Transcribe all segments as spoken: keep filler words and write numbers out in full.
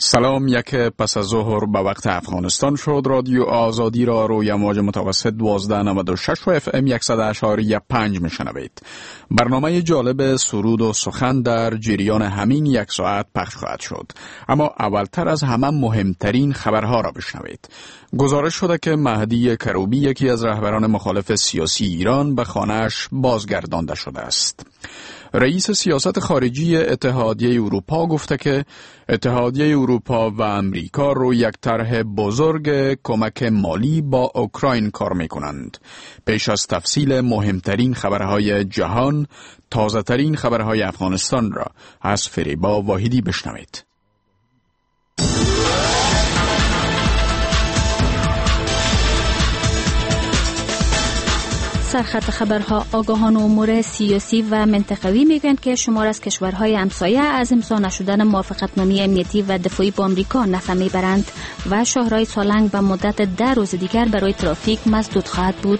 سلام. یک پس از ظهر به وقت افغانستان شد. رادیو آزادی را روی امواج متوسط دوازده نود و شش و اف ام صد و اشاری پنج میشنوید. برنامه جالب سرود و سخن در جریان همین یک ساعت پخش خواهد شد. اما اولتر از همه مهمترین خبرها را بشنوید. گزارش شده که مهدی کروبی، یکی از رهبران مخالف سیاسی ایران، به خانه‌اش بازگردانده شده است. رئیس سیاست خارجی اتحادیه اروپا گفته که اتحادیه اروپا و امریکا روی یک طرح بزرگ کمک مالی با اوکراین کار می کنند. پیش از تفصیل مهمترین خبرهای جهان، تازه ترین خبرهای افغانستان را از فریبا واحدی بشنوید. سرخط خبرها. آگاهان امور سیاسی و منطقوی میگویند که شمار از کشورهای همسایه از امضا نشدن موافقتنامه امنیتی و دفاعی با آمریکا نفع میبرند و شاهراه سالنگ به مدت ده روز دیگر برای ترافیک مسدود خواهد بود.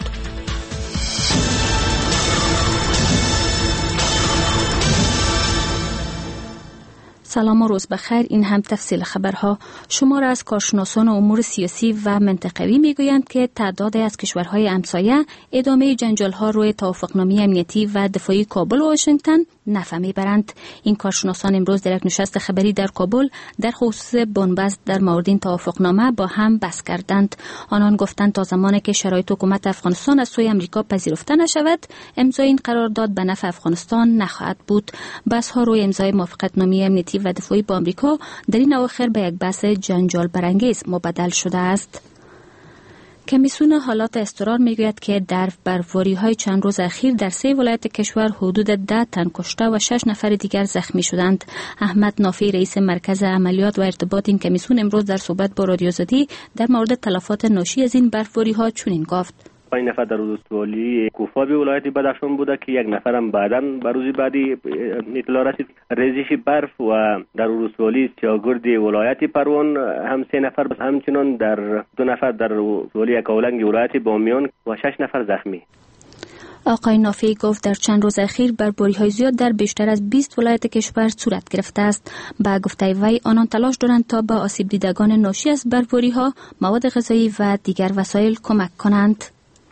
سلام و روز بخیر. این هم تفصیل خبرها. شمار از کارشناسان امور سیاسی و منطقوی میگویند که تعداد از کشورهای همسایه ادامه جنجال‌ها روی توافقنامه امنیتی و دفاعی کابل و واشنگتن نفع میبرند. این کارشناسان امروز در یک نشست خبری در کابل در خصوص بنبست در مورد این توافقنامه با هم بحث کردند. آنان گفتند تا زمانی که شرایط حکومت افغانستان از سوی امریکا پذیرفته نشود، امضای این قرارداد به نفع افغانستان نخواهد بود. بحث‌ها روی امضای موافقتنامه امنیتی و دفاعی با آمریکا در این اواخر به یک بحث جنجال برانگیز مبدل شده است. کمیسیون حالات اضطرار میگوید که در برفباری‌های چند روز اخیر در سه ولایت کشور حدود ده تن کشته و شش نفر دیگر زخمی شدند. احمد نافی، رئیس مرکز عملیات و ارتباط این کمیسیون، امروز در صحبت با رادیو آزادی در مورد تلفات ناشی از این برفباری‌ها چنین گفت: پنج نفر در ولسوالی کوفا به ولایت بدخشان بوده که یک نفرم بعداً به روز بعدی اطلاع رسید ریزش برف، و در ولسوالی سیاگرد ولایت پروان هم سه نفر، همچنان در دو نفر در ولسوالی اکاولنگ ولایت بامیان و شش نفر زخمی. آقای نافی گفت در چند روز اخیر برفباری‌های زیاد در بیشتر از بیست ولایت کشور صورت گرفته است. با گفته وی آنان تلاش دارند تا به آسیب دیدگان ناشی از برفباری‌ها مواد غذایی و دیگر وسایل کمک کنند.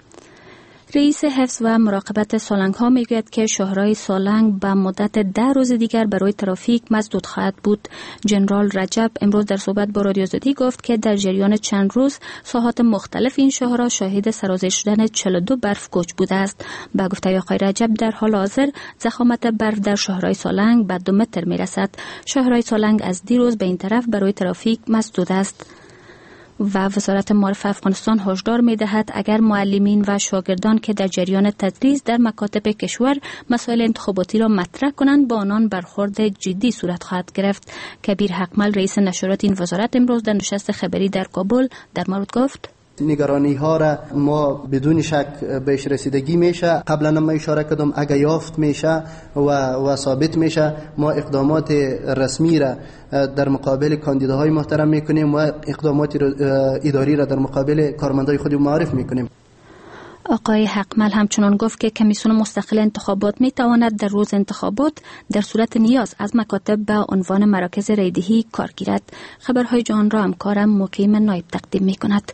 رئیس حفظ و مراقبت سالنگ ها میگوید که شاهراه سالنگ به مدت ده روز دیگر برای ترافیک مسدود خواهد بود. جنرال رجب امروز در صحبت با رادیو آزادی گفت که در جریان چند روز ساحات مختلف این شاهراه شاهد سرازیر شدن چهل و دو برف کوچ بوده است. با گفته آقای رجب در حال حاضر ضخامت برف در شاهراه سالنگ به دو متر میرسد. شاهراه سالنگ از دیروز به این طرف برای ترافیک مسدود است. و وزارت معارف افغانستان هشدار می‌دهد اگر معلمین و شاگردان که در جریان تدریس در مکاتب کشور مسائل انتخاباتی را مطرح کنند با آنان برخورد جدی صورت خواهد گرفت. کبیر حقمل، رئیس نشریات این وزارت، امروز در نشست خبری در کابل در مورد گفت: نگرانی ها را ما بدون شک بهش رسیدگی میشه. قبلا ما اشاره کردم اگه یافت میشه و و ثابت میشه، ما اقدامات رسمی را در مقابل کاندیداهای محترم میکنیم و اقدامات اداری را در مقابل کارمندای خود معرف میکنیم. آقای حقمل همچنان گفت که کمیسیون مستقل انتخابات می تواند در روز انتخابات در صورت نیاز از مکاتب به عنوان مراکز رایدهی کار گیرد. خبرهای جهان را همکارم مقیم نایب تقدیم می کند.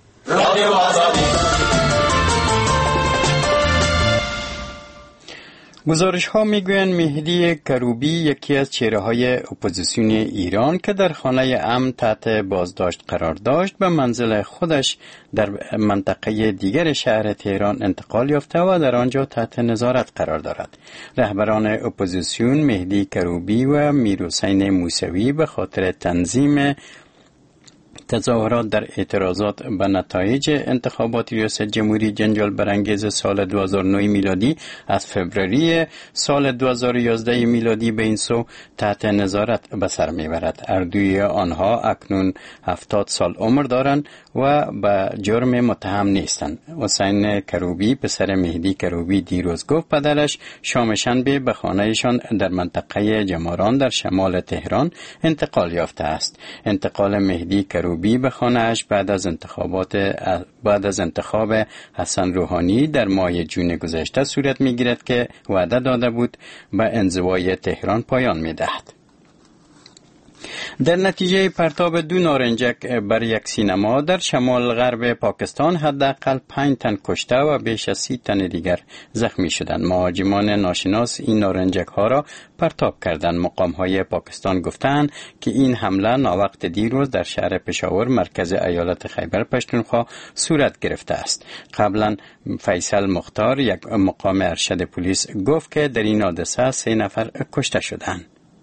گزارش ها میگویند مهدی کروبی، یکی از چهره های اپوزیسیون ایران که در خانه امن تحت بازداشت قرار داشت، به منزل خودش در منطقه دیگر شهر تهران انتقال یافته و در آنجا تحت نظارت قرار دارد. رهبران اپوزیسیون مهدی کروبی و میرحسین موسوی به خاطر تنظیم تظاهرات در اعتراضات به نتایج انتخابات ریاست جمهوری جنجال برانگیز سال دو هزار و نه میلادی از فوریه سال دو هزار و یازده میلادی به این سو تحت نظارت به سر میبرد. هر دوی آنها اکنون هفتاد سال عمر دارند و به جرم متهم نیستند. حسین کروبی، پسر مهدی کروبی، دیروز گفت پدرش شام شنبه به خانهشان در منطقه جماران در شمال تهران انتقال یافته است. انتقال مهدی کروبی به خانه‌اش بعد از انتخابات بعد از انتخاب حسن روحانی در ماه جون گذشته صورت می‌گیرد که وعده داده بود به انزوای تهران پایان می‌دهد. در نتیجه پرتاب دو نارنجک بر یک سینما در شمال غرب پاکستان حداقل پنج تن کشته و بیش از سی تن دیگر زخمی شدند. مهاجمان ناشناس این نارنجک ها را پرتاب کردند. مقام های پاکستان گفتند که این حمله ناوقت دیروز در شهر پشاور مرکز ایالت خیبر پختونخوا صورت گرفته است. قبلا فیصل مختار یک مقام ارشد پلیس گفت که در این حادثه سه نفر کشته شدند.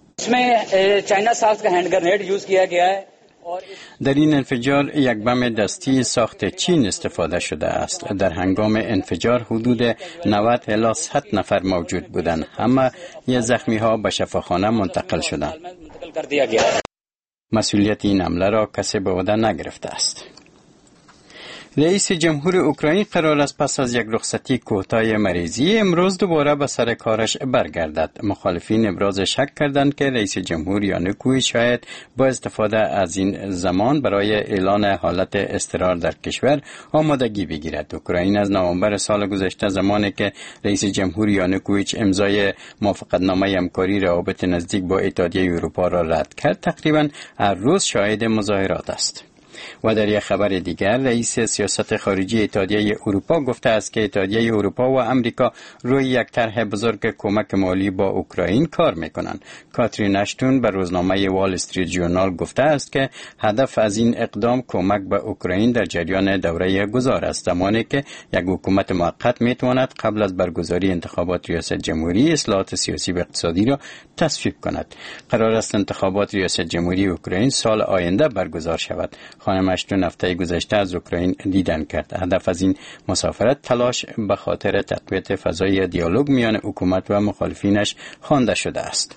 در این انفجار یک بم دستی ساخت چین استفاده شده است. در هنگام انفجار حدود نود الی صد نفر موجود بودند. همه ی زخمی ها به شفاخانه منتقل شدند. مسئولیت این حمله را کسی به عهده نگرفته است. رئیس جمهور اوکراین قرار است پس از یک رخصتی کوتاه مریضی امروز دوباره به سر کارش برگردد. مخالفین ابراز شک کردند که رئیس جمهور یانوکوویچ شاید با استفاده از این زمان برای اعلان حالت اضطرار در کشور آمادگی بگیرد. اوکراین از نوامبر سال گذشته زمانی که رئیس جمهور یانوکوویچ امضای موافقتنامه همکاری روابط نزدیک با اتحادیه اروپا را رد کرد تقریبا هر روز شاهد مظاهرات است. و در یک خبر دیگر رئیس سیاست خارجی اتحادیه اروپا گفته است که اتحادیه اروپا و امریکا روی یک طرح بزرگ کمک مالی با اوکراین کار میکنند. کاترین اشتون به روزنامه وال استریت ژورنال گفته است که هدف از این اقدام کمک به اوکراین در جریان دوره گذار است، زمانی که یک حکومت موقت میتواند قبل از برگزاری انتخابات ریاست جمهوری اصلاحات سیاسی و اقتصادی را تصویب کند. قرار است انتخابات ریاست جمهوری اوکراین سال آینده برگزار شود. خانم اشتون هفته گذشته از اوکراین دیدن کرد. هدف از این مسافرت تلاش به خاطر تقویت فضای دیالوگ میان حکومت و مخالفینش خوانده شده است.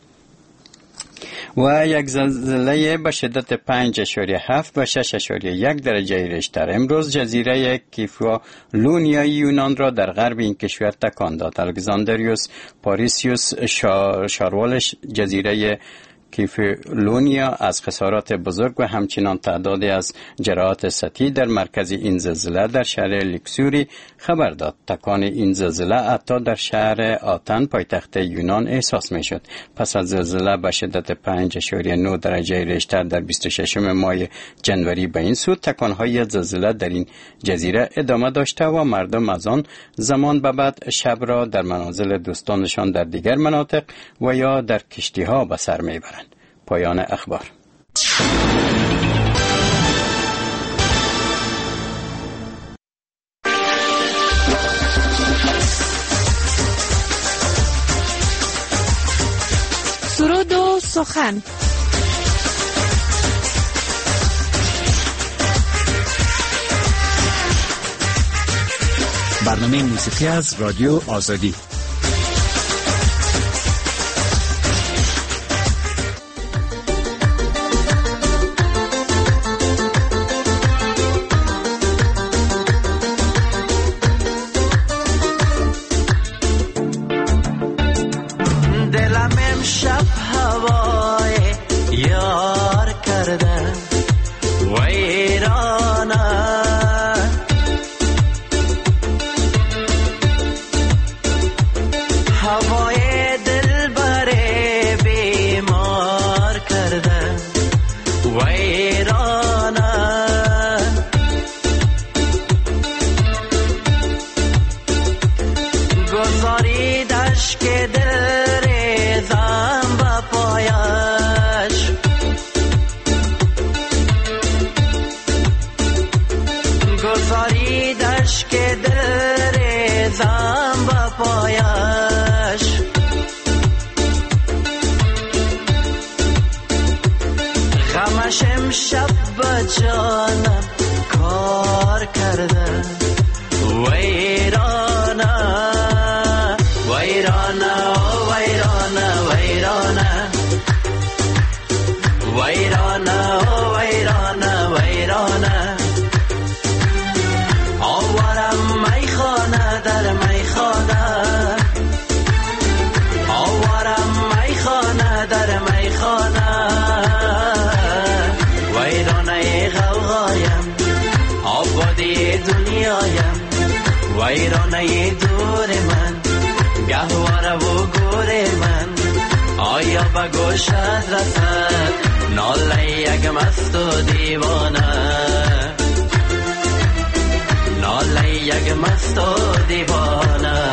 و یک زلزله به شدت پنج اشاریه هفت و شش اشاریه یک درجه ریشتر امروز جزیره کیفالونیا یونان را در غرب این کشور تکان داد. الکساندریوس پاریسیوس شاروالش جزیره کیفالونیا از خسارات بزرگ و همچنان تعدادی از جراحات سطحی در مرکز این زلزله در شهر لیکسوری خبر داد. تکان این زلزله حتی در شهر آتن پایتخت یونان احساس می شد. پس از زلزله به شدت پنج اشاریه نه درجه ریشتر در بیست و ششم ماه جنوری به این سو تکانهای زلزله در این جزیره ادامه داشته و مردم از آن زمان به بعد شب را در منازل دوستانشان در دیگر مناطق و یا در کشتی ها به سر می برند. پایان اخبار. سرود و سخن. برنامه موسیقی از رادیو آزادی. ویرانه دور من گهواره و گور من آیا به گوشت رسد یک مست و دیوانه ناله یک مست و دیوانه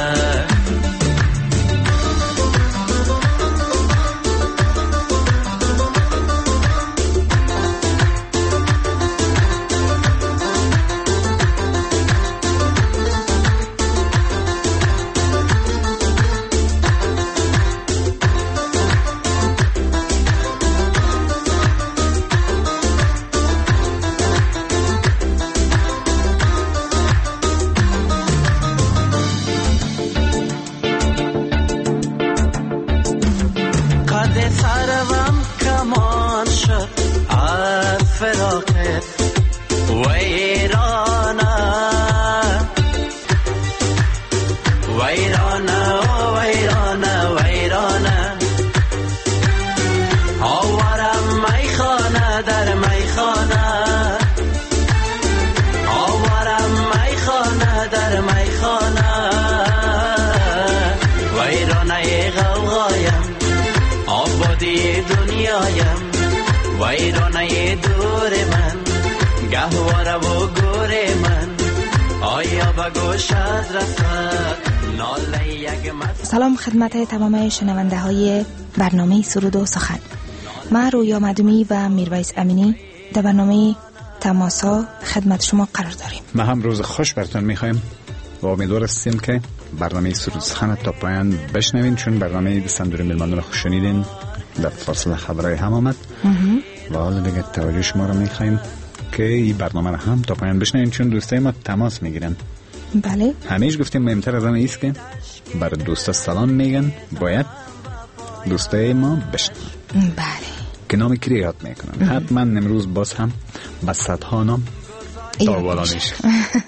ویرانه دور من گهواره و گور من آیا به گوشت رسد ناله یک مست. سلام خدمت تمام شنونده های برنامه سرود و سخن. من رویا مدومی و میرویس امینی در برنامه تماسا خدمت شما قرار داریم. ما هم روز خوش براتون میخوایم و امیدوار هستیم که برنامه سرود و سخن تا پایان بشنوین، چون برنامه صندوق میلمندان خوش شنیدین در فاصله خبرهای هم آمد و حالا دیگه توجه شما رو میخوایم که این برنامه رو هم تا پایان بشنوین، چون دوستای ما تماس میگیرن. بله همیشه گفتیم مهمتر از آن ایست که برای دوستا سلام میگن، باید دوستای ما بشنون. بله که نام کی یاد میکنن. حتما امروز باز هم با صدها نام داوالا میشه.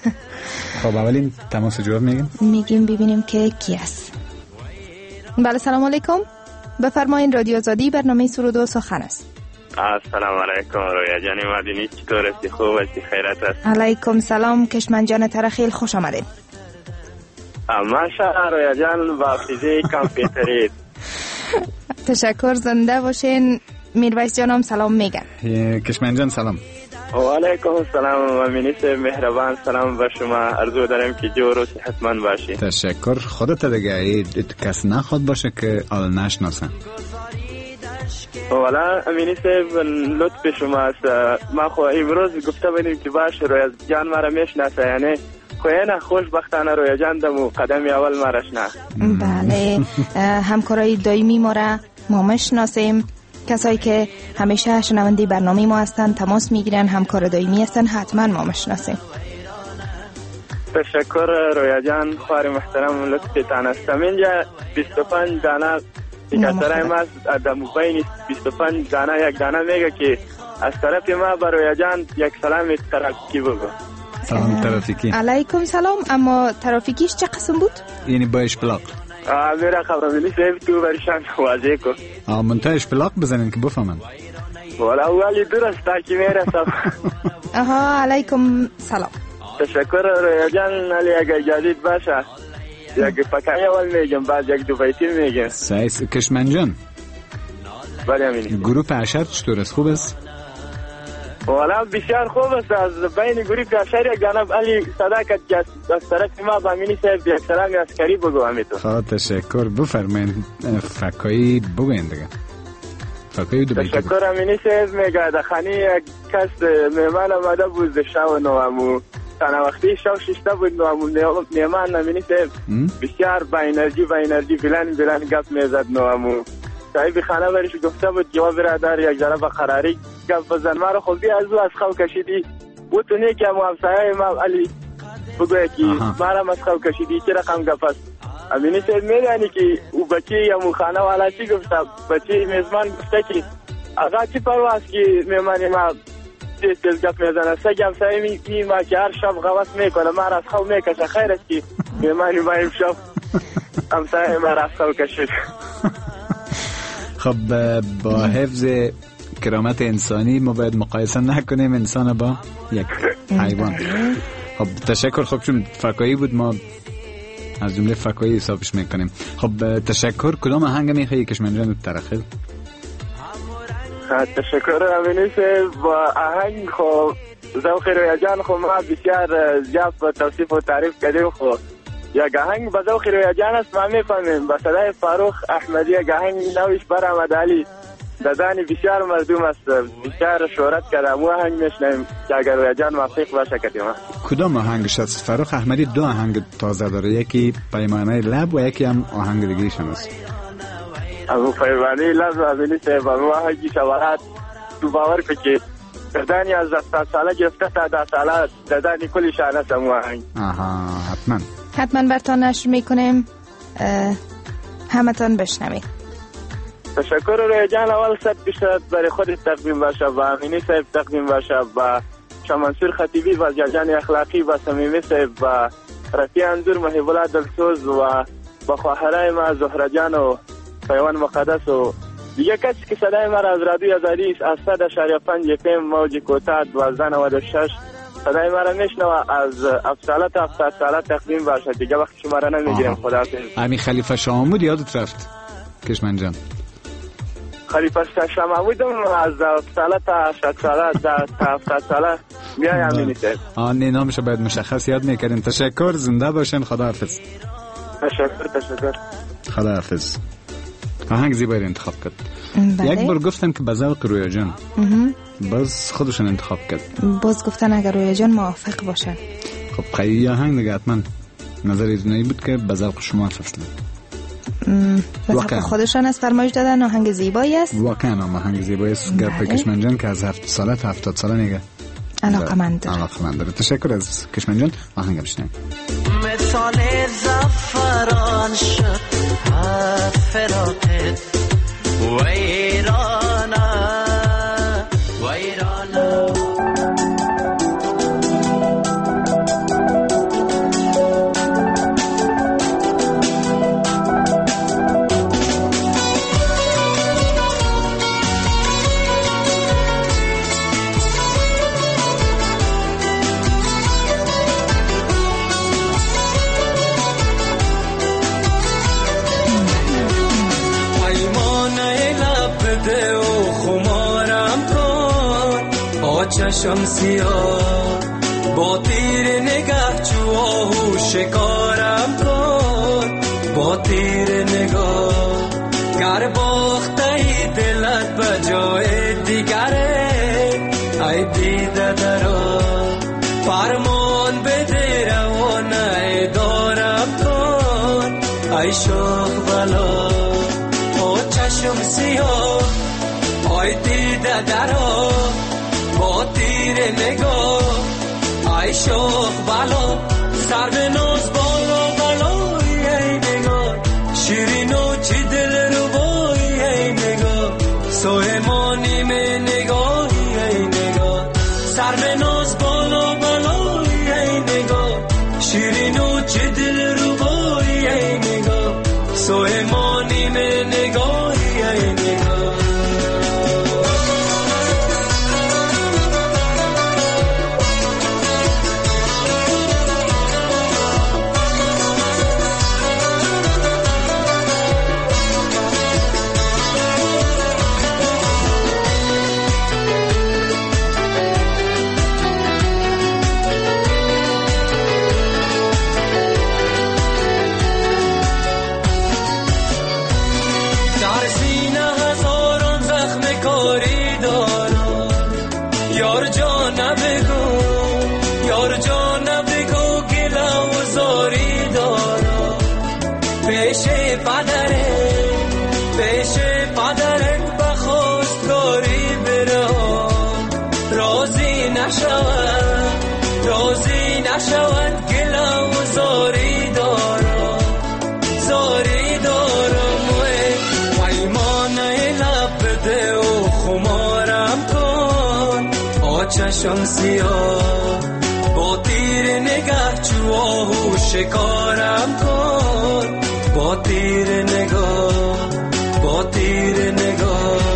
خب اولین تماس جواب میگیم میگیم ببینیم که کی است. بله سلام علیکم، بفرمایید رادیو آزادی برنامه سرود و سخن است. السلام علیکم رویا جان مدینی، چطور هستی؟ خوب هستی؟ خیرت است؟ علیکم سلام کشمن جان ترخیل، خوش آمدید. ماشاءالله رویا جان با فیزیک کامپیوتری. تشکر، زنده باشین. میرویس جانم سلام میگن. کشمن جان سلام. و علیکم السلام و مینیس مهربان، سلام به شما. عرض دارم که جور و صحتمند باشی. تشکر. خودت دیگه کس نخواد باشه که آل نشناسن. والا امینی صاحب لطف شما است. ما خو امروز گفته بودیم که باشه رویا جان مرا میشناسه، یعنی خوینه خوشبختانه رویا جان دمو قدم اول مرا شناخت. بله همکارای دائمی ما را ما میشناسیم، کسایی که همیشه شنونده برنامه ما هستن تماس میگیرن، همکار دائمی هستن، حتما ما میشناسیم. تشکر رویا جان، خوار محترم لطفتان است. اینجا بیست و پنج دانه دیگه ما از موبایل بیست و پنج دانه یک دانه میگه که از طرف ما برای جان یک سلام ترافیکی بگو. سلام ترافیکی. علیکم سلام. اما ترافیکیش چه قسم بود؟ یعنی با اشپلاق. آه میرا خبرمینی صاحب تو برشان واضح کو. آه منتها اشپلاق بزنین که بفهمن. والا اولی درست تا که میرسم. آها علیکم سلام. تشکر رویا جان، علی اگر جدید باشه یک پکانی اول میگم بعد یک دو بیتی میگم. سایس کشمن جان. بله امینی. گروه اشر چطور است؟ خوب است؟ والا بسیار خوب است. از بین گروه اشر یک جناب علی صداقت که از طرف ما با امینی صاحب یک سلام عسکری بگو همیتو. خب تشکر. بفرمایید فکایی بگوین دیگه. فکایی دو بیتی. تشکر امینی صاحب. میگه در خانه یک کس مهمان آمده بود شب نوامو تنها وقتی شب ششته بود نوامو مهمان امینی صاحب بسیار با انرژی با انرژی بلند بلند گپ میزد. نوامو صاحب خانه برش گفته بود جواب برادر یک ذره با قراری گپ بزن. ما رو خودی از او از خو کشیدی و تو نه که مو همسایه ما علی بگوی که ما رو از خو کشیدی چه رقم گپ است. امینی صاحب میدانی که او بچه یا مو خانه والا چی گفته؟ بچه میزبان گفته که آقا چی پرواز که مهمان ما تیز تیز گپ میزنه. سگم سایه می ما که هر شب غوث میکنه ما را از خو میکشه. خیر است که مهمانی ما امشب همسایه ما را از خو کشید. خب با حفظ کرامت انسانی ما باید مقایسه نکنیم انسان با یک حیوان. خب تشکر. خب چون فکایی بود ما از جمله فکایی حسابش میکنیم. خب تشکر. کدام آهنگ میخوایی کشمن جان ترخیل؟ تشکر امینی صاحب. با آهنگ خو ذوق رویا جان خو ما بسیار زیاد با توصیف و تعریف کردیم. خو یک آهنگ با ذوق رویا جان است ما میفهمیم. با صدای فاروق احمدی یک آهنگ نویش بر احمد علی دادانی بسیار مردم است، بسیار شهرت کرده. مو آهنگ میشنیم که اگر رویا جان موافق باشه کدیم. کدام آهنگش است؟ فاروق احمدی دو آهنگ تازه داره، یکی پیمانه لب و یکی هم آهنگ دیگه شماست. ابو پیمانه لب امینی صاحب مو آهنگی شوارات تو باور که دادانی از دست ساله گرفته تا ده ساله دادانی کلی شانه سمو آهنگ. آها حتما حتما برتان نشر میکنیم، همتان بشنوید. تشکر روی جان. اول صد بیشتر برای خود تقدیم باشه و امینی صاحب تقدیم باشه و شمانسور خطیبی و جاجان اخلاقی و سمیمی صاحب و رفیع انظور محیب الله دلسوز و با خواهرای ما زهره جان و پیوان مقدس و دیگه کسی که صدای ما را از رادیوی آزادی از صد اشاریه پنج اف ام موج کوتاه دوازده نود و شش صدای ما را میشنوه از افساله تا هفتاد ساله تقدیم باشه. دیگه وقت شما را نمیگیرم. خداحافظ. همین خلیفه شاه محمود یادت رفت کشمن جان؟ خلیفه شاه محمود از افساله تا هشتاد ساله تا هفتاد ساله میای امینی صاحب. آن نامش باید مشخص یاد میکردیم. تشکر، زنده باشین. خداحافظ. تشکر تشکر خداحافظ. آهنگ زیبایی انتخاب کرد. یک بار گفتن که به ذوق رویا جان، باز خودشون انتخاب کرد. باز گفتن اگر رویا جان موافق باشه. خب قیی آهنگ دیگه حتما نظر ایدونایی بود که به ذوق شما فصله. به ذوق خودشان از فرمایش دادن آهنگ زیبایی است. واقعا آهنگ زیبایی است. گپ کشمن جان که از هفت ساله تا هفتاد ساله نیگه علاقمند داره. علاقمند داره. تشکر از کشمن جان. آهنگ بشنویم. مثال زفران شد فراقت ویرانا ویرانا چشم سیاه با تیر نگاه چو آهو شکارم کن، با تیر نگاه گر باخته ای دلت به جای دیگره ای دیده درا فرمان بده روانه دارم کن ای شوق بلا. با چشم سیاه ای دیده درا با تیر نگاه ای شوق بلا سر به ناز بالا بلای ای نگاه شیرین و چی دل رو بای ای نگاه سویمانی می نگاهی ای نگاه سر به ناز بالا بلای ای نگاه شیرین و چی دل رو بای ای نگاه سویمانی می نگاهی ای نگاه. روزی نشود گلم و زاری دارم زاری دارم و پیمانه لب بده و خمارم کن آچشم سیاه با تیر نگاه چو آهو شکارم کن با تیر نگاه با تیر نگاه.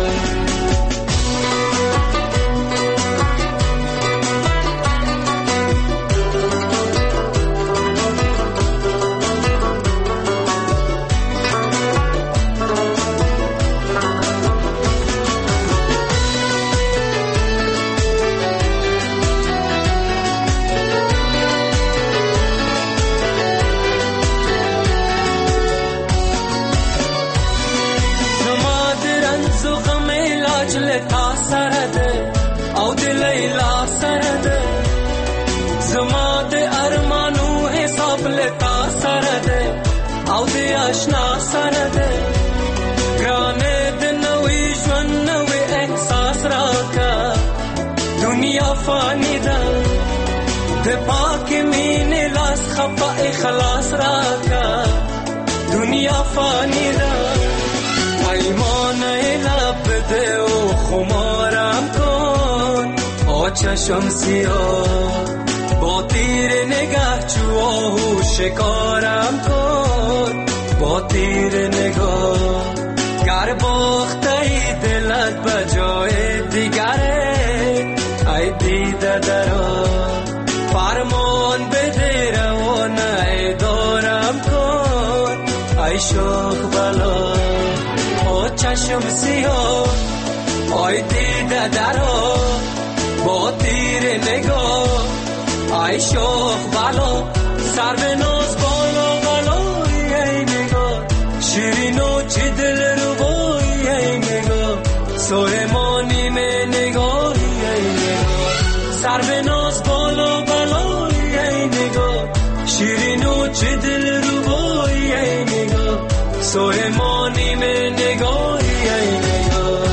تا سرده او د لیلا سرده زما د ارمانو حساب لتا سرده او د آشنا سرده ګرانه د نوې ژوند نوې احساس راکا دنیا فانی ده د پاک مینې لاس خفا اخلاص راکا دنیا فانی ده ایمان لب ده و خمارم کن آ چشم سیاه با تیر نگاه چو آهو شکارم کن با تیر نگاه گر باخته ای دلت بجای دیگره ای دیده درا فرمان بده روانه ای دارم کن ای شوخ بلا آ چشم سیاه ای دیده درا با تیر نگاه ای شوخ بلا سر به ناز بالا بالا ای نگاه شیرین و چی دل رو بایی ای نگاه سلیمانی می نگاه ای نگاه سر به ناز بالا بالا ای نگاه شیرین و چی دل رو بایی ای نگاه سلیمانی می نگاه ای نگاه.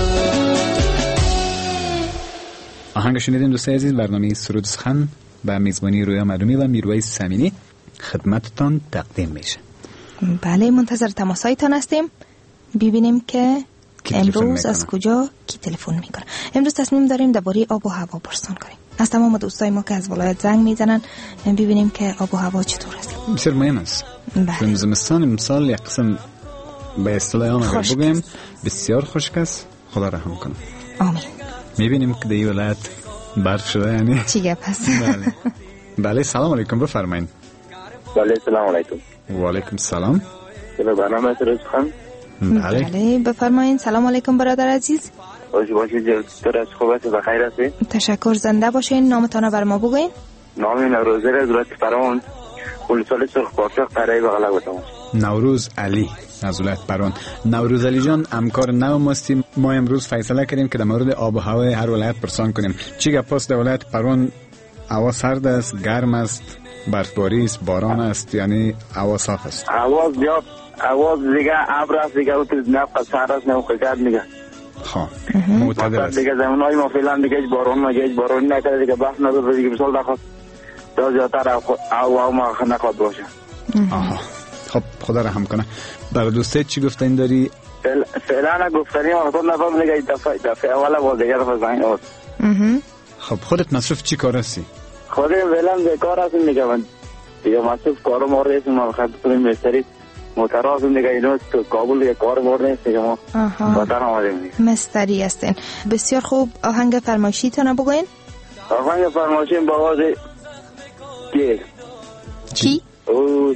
آهنگ شنیدیم دوستای عزیز. برنامه سرود سخن با میزبانی رویا معلومی و میرویس سمینی خدمتتان تقدیم میشه. بله منتظر تماسایتان هستیم. ببینیم که امروز از کجا کی تلفن میکنه. امروز تصمیم داریم درباره آب و هوا پرسان کنیم از تمام دوستای ما که از ولایت زنگ میزنن، ببینیم که آب و هوا چطور است. بسیار مهم است. چون زمستان امسال یک قسم به اصطلاح آن اگر بگیم بسیار خشک است. خدا رحم کنه. آمین. میبینیم که در ولایت برف شده یعنی چی گپ هست. بله بله سلام علیکم بفرمایید. بله سلام علیکم. و علیکم سلام. به برنامه سرود سخن. بله بله بفرمایید. سلام علیکم برادر عزیز. خوش باشید. چطور از خوبت و بخیر هستید؟ تشکر. زنده باشین. نامتان بر ما بگوین. نام نوروز از ولایت پروان خلصال سرخ پاسخ قرای بغلا گفتم. نوروز علی از ولایت پروان. نوروز علی جان همکار نو ماستیم. ما امروز فیصله کردیم که در مورد آب و هوای هر ولایت پرسان کنیم. چی گپ است در ولایت پروان؟ هوا سرد است، گرم است، برفباری است، باران است، یعنی هوا صاف است. هوا زیاد هوا دیگه ابر است دیگه تو نفس سر است نه خیلی دیگه. خب معتدل است دیگه زمانهای ما فعلا دیگه باران نگه باران نکرده دیگه بحث نداره دیگه بسال نخواد تا زیادتر هوا ما نخواد باشه. آها خب خدا رحم کنه. برای دوستت چی گفتین داری؟ فعلا گفتنی ما خود نفهم دیگه دفعه دفعه اوله با دیگه دفعه زنگ آورد. خب خودت مصروف چی کار هستی؟ خودم فعلا بیکار هستم دیگه. من دیگه مصروف کارم آره هستم. ما خود کنیم مستری موتر هستم دیگه. اینو تو کابل دیگه کار مورد نیست دیگه. ما وطن آمدیم دیگه. مستری هستین. بسیار خوب. آهنگ فرمایشی تانو بگوین. آهنگ فرمایشی با آواز کی؟ کی؟ او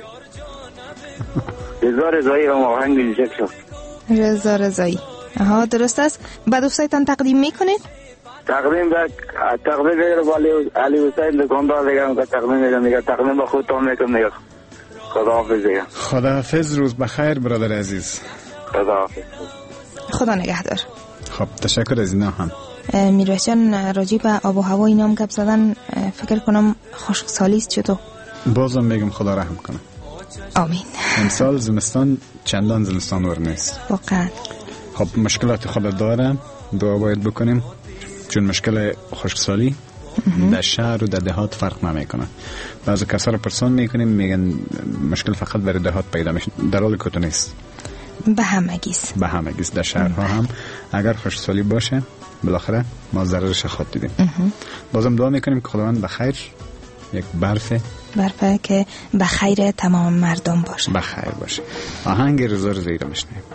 رضا رضایی هم آهنگ دیجک شد. رضا رضایی. آها درست است. با دوستایتان تقدیم میکنید؟ تقدیم به تقدیم به علی حسین دکاندار دیگه که تقدیم میگم دیگه. تقدیم به خودتون میکنم دیگه. خداحافظ دیگه. خداحافظ. روز بخیر برادر عزیز. خداحافظ. خدا نگهدار. خب تشکر از اینا هم. میرویس جان راجع به آب و هوا اینا هم گپ زدن فکر کنم خشکسالی است چطور؟ بازم میگم خدا رحم کنه. آمین. امسال زمستان چندان زمستان ور نیست واقعا. خب مشکلات خود داره. دعا باید بکنیم چون مشکل خشکسالی در شهر و در دهات فرق نمیکنه. بعضی کسا رو پرسان میکنیم میگن مشکل فقط برای دهات پیدا میشه، در حالی که تو نیست. به همگیست. به همگیست. در شهرها هم اگر خشکسالی باشه بالاخره ما ضررش خود دیدیم. بازم دعا میکنیم که خداوند بخیر یک برف برفه که بخیر تمام مردم باشه. بخیر باشه. آهنگ رضا رضایی رو میشنویم.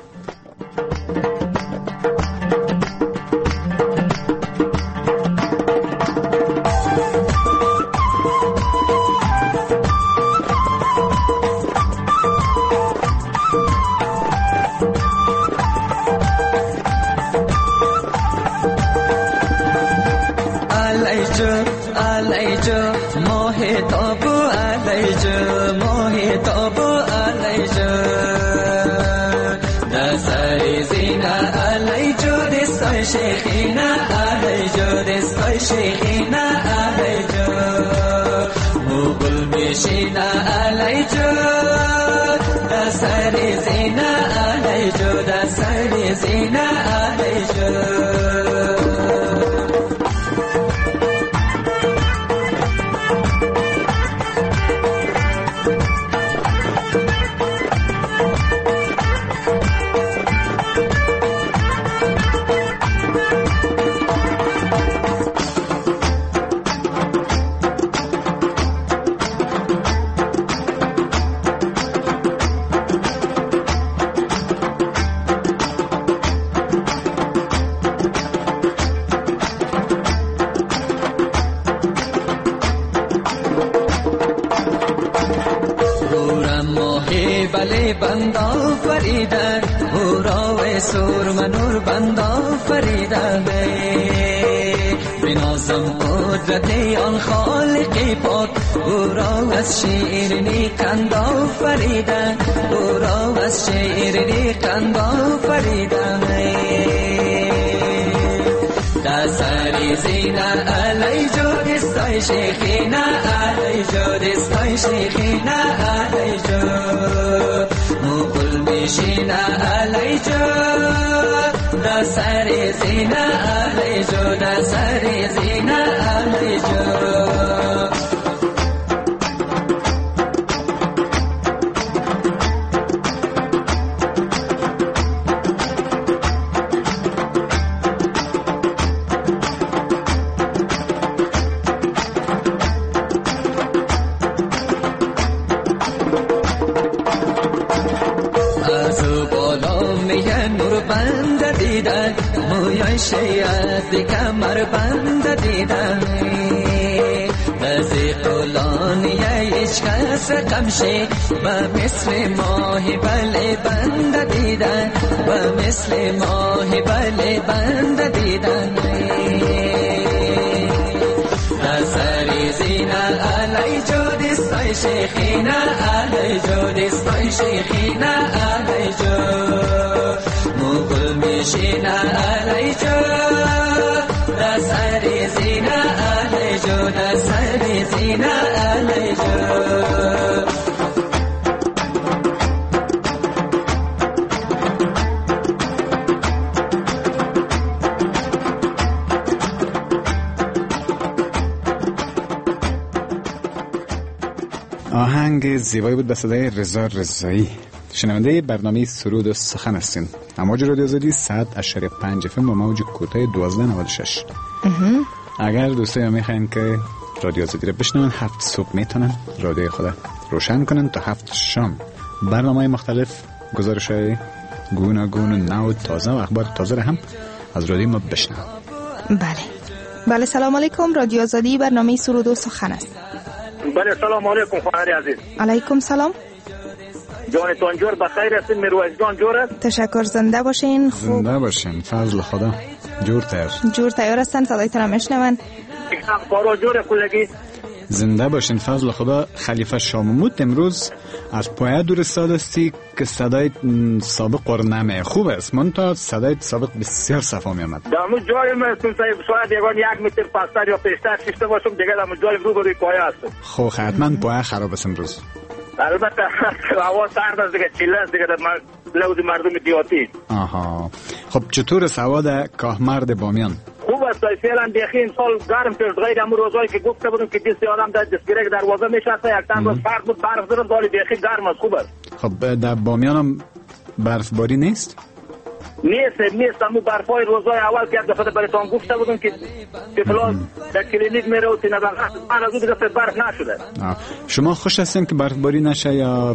شيخنا علیجو دستای شیخی نه علیجو مغل میشی نه علیجو دا سری زینه علیجو دا سری زینه علیجو بندا فریدن او را سور منور بندا فریدن بنازم قدرت آن خالق پاک او را از شیرینی کندا فریدن او را از شیرینی کندا فریدن دسری زینه علیجو دستای شیخینه علیجو دستای شیخینه علیجو مقل میشینه علیجو دسری زینه علیجو دسری زینه علیجو شیعت کمر بند دیدن نزی قلانی ایچ کس قمشی و مثل ماهی بله بند دیدن و مثل ماهی بله بند دیدن نظری زینه علیجو دستای شیخینه علیجو دستای شیخینه علیجو مغل میشینه علیجو دسری زینه علیجو دسری زینه علیجو آهنگ زیبایی بود به صدای رضا رضایی. شنونده برنامه سرود و سخن هستین. امواج رادیو آزادی صد اشاری پنج اف ام با موج کوتاه دوازده نود و شش. اگر دوستان میخواین که رادیو آزادی رو بشنون، هفت صبح میتونن رادیو خود روشن کنن تا هفت شام برنامه مختلف، گزارش‌های گوناگون و نو تازه و اخبار تازه رو هم از رادیو ما بشنون. بله بله. سلام علیکم. رادیو آزادی برنامه سرود و سخن است. بله سلام علیکم خواهر عزیز. علیکم سلام. جانتان جور بخیر هستین؟ میرویس جان جور است؟ تشکر. زنده باشین. خوب زنده باشین. فضل خدا. جور تیار جور تیار هستن. صدایتان هم میشنون. کارو جور کلگی. زنده باشین. فضل خدا. خلیفه شاممود امروز از پایه دور استادستی که صدای سابق قرنمه خوب است، من تا صدای سابق بسیار صفا می آمد. دامو جای من شاید یگان یک متر پستر یا پیشتر شیشته باشم دیگه دامو جای رو بروی پایه هستم. خب حتما پایه خراب است امروز. البته هوا سرد است دیگه، چیله است دیگه در لوز مردم دیاتی. آها. خب چطور است هوا در کاهمرد بامیان؟ خوب است. فعلا دیگه این سال گرم شد. غیر امروز روزایی که گفته بودم که دست آدم در دستگیره دروازه میشسته یک چند روز فرق بود، برف زدم دالی دیگه گرم است. خوب است. خب در بامیان هم برفباری نیست؟ نیست نیست. امو برفای روزای اول که یک دفعه براتون گفته بودم که طفلا در کلینیک میره و تینبان من از اون دفعه برف نشده. شما خوش هستین که برفباری نشه یا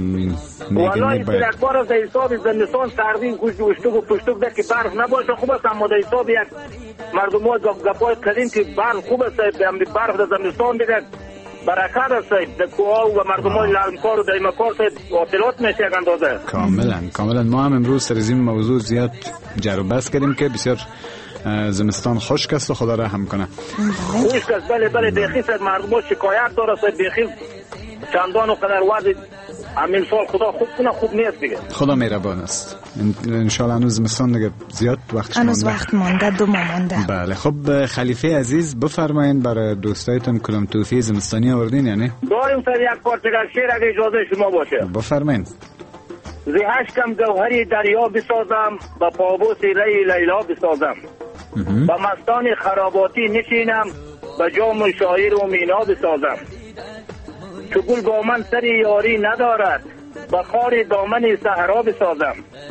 والا این یک بار از حساب زمستان سردین گوشت گوشتوک و پشتوک ده که برف نباشه خوب است، اما در حساب یک مردم ها گپای کردیم که برف خوب است. برف در زمستان دیگه برکت است در کوها و مردم های لرمکار و دیمکار واطلات میشه یک اندازه. کاملا کاملا. ما هم امروز سر این موضوع زیاد جر و بحث کردیم که بسیار زمستان خشک است و خدا رحم کنه. خشک است بله بله. دیخی سر مردم ها شکایت داره سر دیخی چندان و قدر وضع همین سال خدا خوب کنه خوب نیست دیگه. خدا مهربان است. ان شاء الله هنوز زمستان دیگه زیاد وقتش مونده. هنوز وقت مونده، دو ماه مونده. بله. خب خلیفه عزیز بفرمایید برای دوستایتون کدام توفیق زمستانی آوردین یعنی؟ داریم سر یک پارچگاه شعر اگه اجازه شما باشه. بفرمایید. زی هشتم گوهری دریا بسازم، با پابوس ری لیلا بسازم، با مستان خراباتی نشینم، با جام شاعر و مینا بسازم. چو گل با من سر یاری ندارد، با خار دامن صحرا بسازم.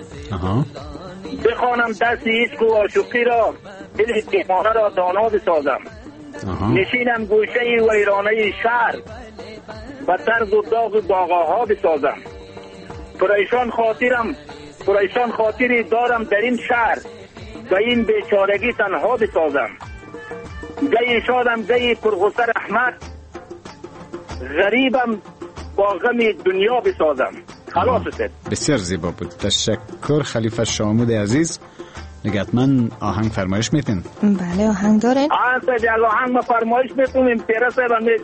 بخوانم دست عشق و عاشقی را، دل دیوانه را دانا بسازم. نشینم گوشه ویرانه شهر، با طرز و داغ باغاها بسازم. پریشان خاطرم پریشان خاطری دارم در این شهر، و این بیچارگی تنها بسازم. گهی شادم گهی پرغصه رحمت، غریبم با غم دنیا بسازم. خلاص است. بسیار زیبا بود. تشکر خلیفه شامود عزیز. نگهت من آهنگ فرمایش میتین؟ بله آهنگ داره. آهنگ سید آهنگ ما فرمایش میتونیم. پیره صاحب امیر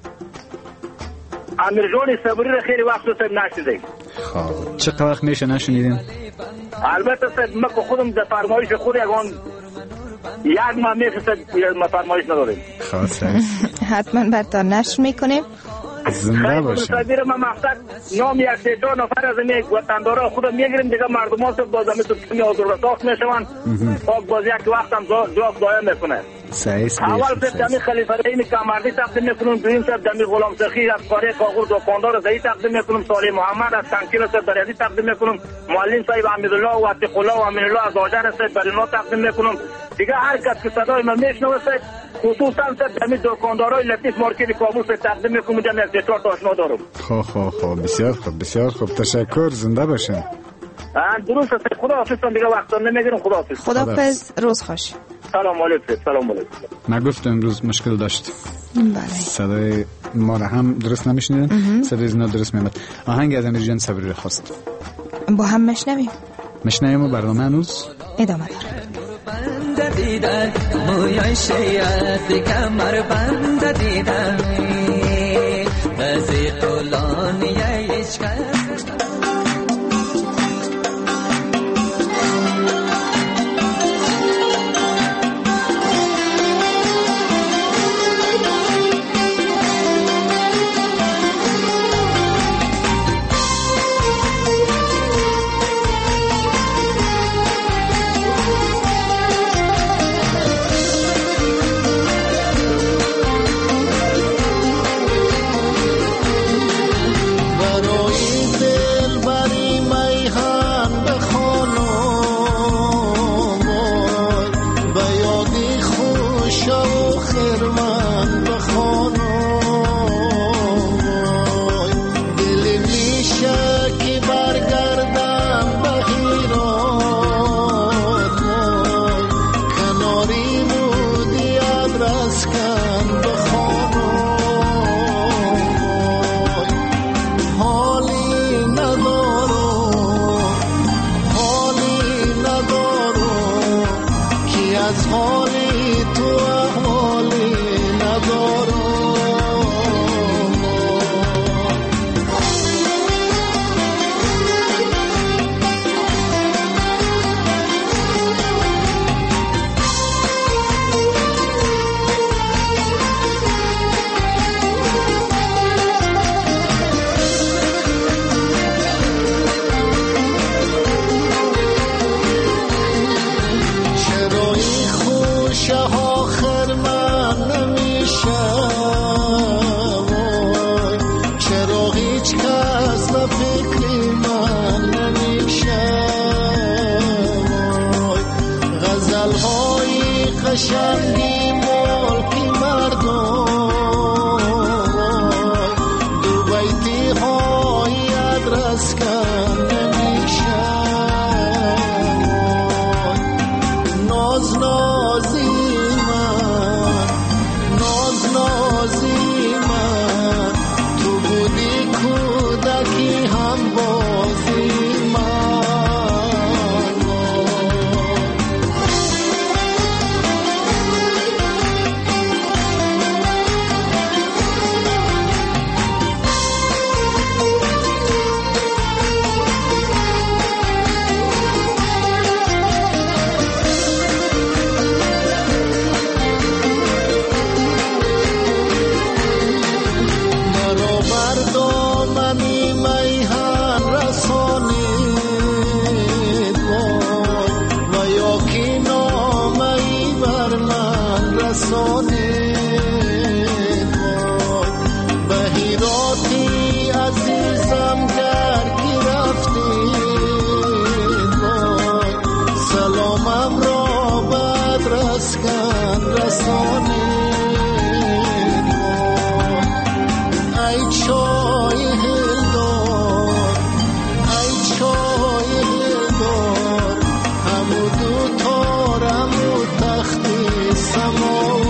امیر جان صبری رو خیلی وقت صاحب نشدیم. خب چقدر وقت میشه نشنیدیم؟ البته صاحب ما خودم در فرمایش خود یگان یک ماه میفرستد ما فرمایش نداریم. خب حتما بعد نشر میکنیم. زنده باشیم. خیلی ما مقصد نام یک سه چهار نفر از این وطندارا خودم میگیریم دیگه مردم ها صاحب بازم تو کمی آزار رساخت میشون. پاک باز یک وقت هم جواب دایم میکنه. صحیح صحیح. اول صاحب دمی خلیفه رحیم کمردی تقدیم میکنم، دویم صاحب دمی غلام سخی از قاره کاغور دکاندار زایی تقدیم میکنم، صالح محمد از تنکیل صاحب بریادی تقدیم میکنم، معلم صاحب حمیدالله و عتیق الله و امین الله از آجر صاحب برینا تقدیم میکنم. دیگه هر کس که صدای من میشنوه صاحب خصوصا صاحب دمی دکاندارای لطیف مارکت کابل صاحب تقدیم میکنم. دمی از چهار تا آشنا دارم. خب خب خب بسیار خوب بسیار خوب. تشکر. زنده باشین. درست است. خدا حافظ. دیگه وقت نمیگیرم. خدا حافظ. خدا حافظ. روز خوش. سلام علیکم. سلام علیکم. من گفتم امروز مشکل داشت. بله. صدای ما را هم درست نمیشنیدن، صدای زنا درست میاد. آهنگ از امیر جان صبری را خواست. با هم مشنویم. مشنویم و برنامه هنوز ادامه داره. بند دیدن مویای شیعت کمر بند دیدن بزی قلانی ایشکن رسانید به هیراتی عزیزم گر گرفتید سلامم را بدرس کن رسانید ای چای هلدار ای چای هلدار همو دو تارم و تختی سماوار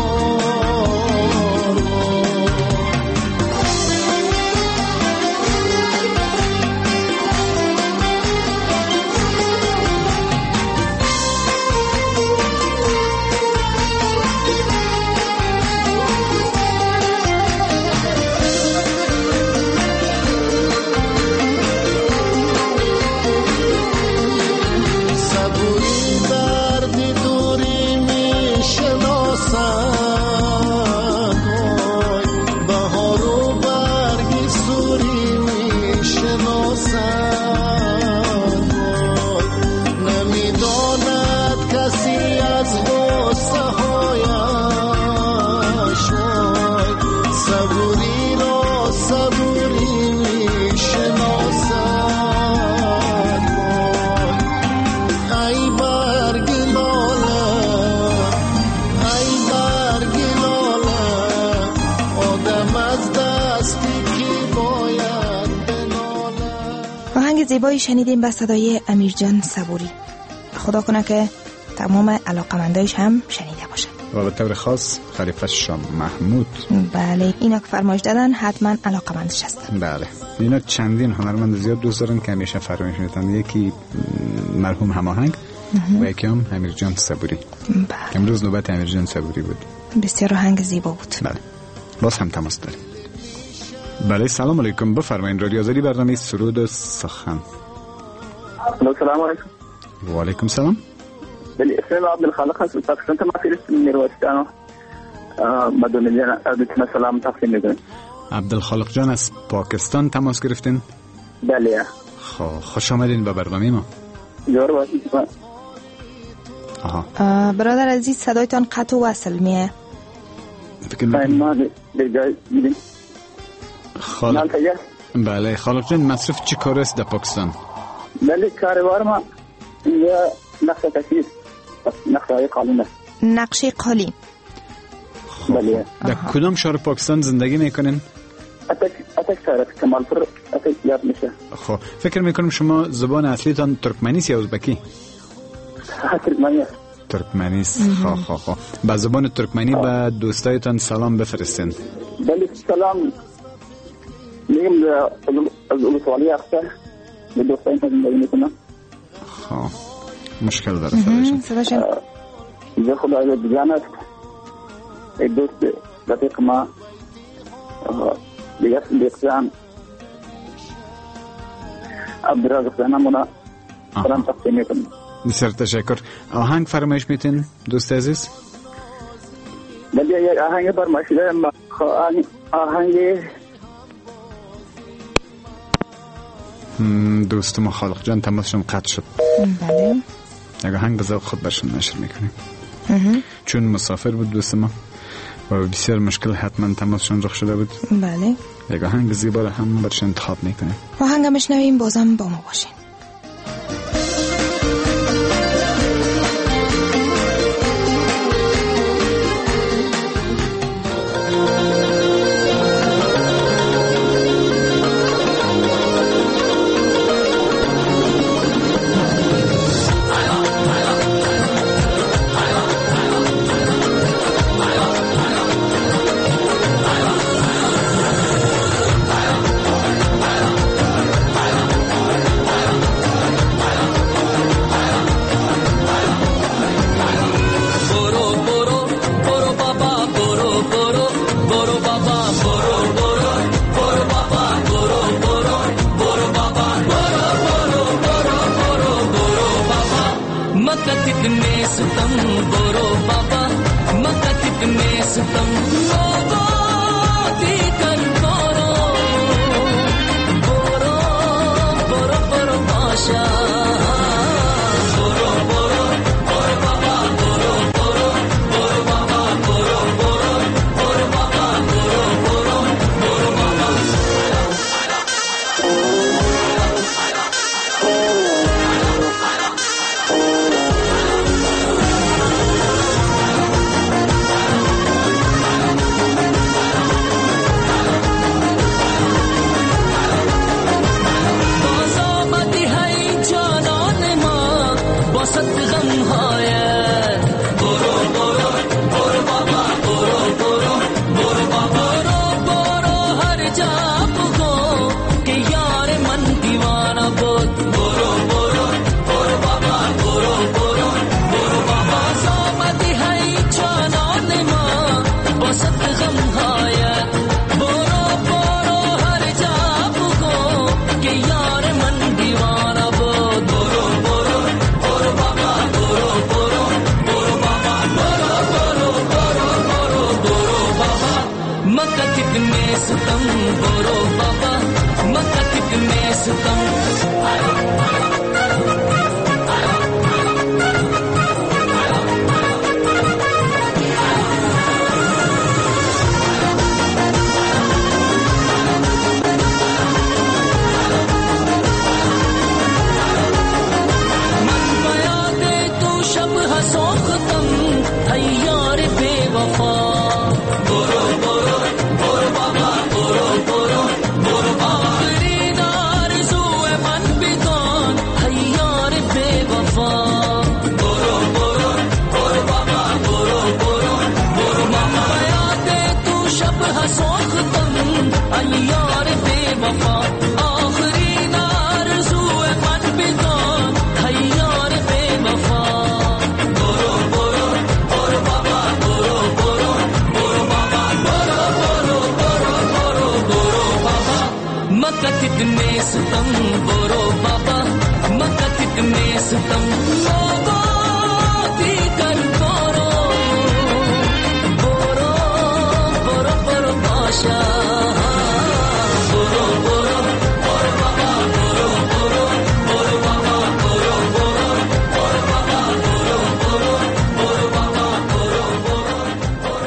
زیبایی شنیدیم با صدای امیرجان صبوری. خدا کنه که تمام علاقمندایش هم شنیده باشن و به طور خاص خلیفه شاه محمود. بله اینا که فرمایش دادن حتما علاقمندش هستن. بله اینا چندین هنرمند زیاد دوست دارن که همیشه فرمایش میدن. یکی مرحوم هماهنگ و یکی هم امیرجان صبوری. بله امروز نوبت امیرجان صبوری بود. بسیار آهنگ زیبا بود. بله باز هم تماس داریم. بله سلام علیکم، بفرمایید. رادیو آزادی برنامه سرود و سخن. سلام علیکم. و علیکم سلام. بله اسم عبدالخالق هست. پاکستان تماس گرفتم میروستانو مدونه جان عبدالکم سلام تقدیم میکنم. عبدالخالق جان از پاکستان تماس گرفتین؟ بله. خب خوش آمدین به برنامه ما. جوار واسه. آها. برادر عزیز صدایتان قطع و وصل میه. فکر میکنم ما به جای میدیم. خالق بله خالق جان مصرف چی کار است در پاکستان؟ بله کاروبار ما یا نقشه کشی نقشه های قالین است. نقشه قالین. بله. در کدام شهر پاکستان زندگی میکنین؟ اتک اتک شهر کمالپور اتک یاد میشه. خب فکر میکنم شما زبان اصلیتان ترکمنی است یا ازبکی؟ ترکمنی است. ترکمنی است. خب خب خب با زبان ترکمنی به دوستایتان سلام بفرستین. بله سلام میگم از اولوسوالی اخته به دوستان زندگی میکنم. خب مشکل داره صداشون. صداشون یه خدای دیگان است. یک دوست رفیق ما دیگه دیگران عبدالرزاق زنمونا سلام تقدیم میکنم. بسیار تشکر. آهنگ فرمایش میتین دوست عزیز؟ بله یک آهنگ فرمایش دارم. آهنگ دوست ما خالق جان تماسشون قطع شد. بله یک آهنگ بذار خود برشون نشر میکنیم چون مسافر بود دوست ما و بسیار مشکل حتما تماسشون رخ شده بود. بله یک آهنگ زیبا را هم برشون انتخاب میکنیم. آهنگ مشنویم بازم با ما باشین. Boro ستم برو بابا مکتک میں ستم ستم برو بابا مکتک میں ستم لوگو دیگر برو برو برو برو باشا برو برو برو بابا برو برو برو بابا برو برو برو بابا برو برو برو بابا برو برو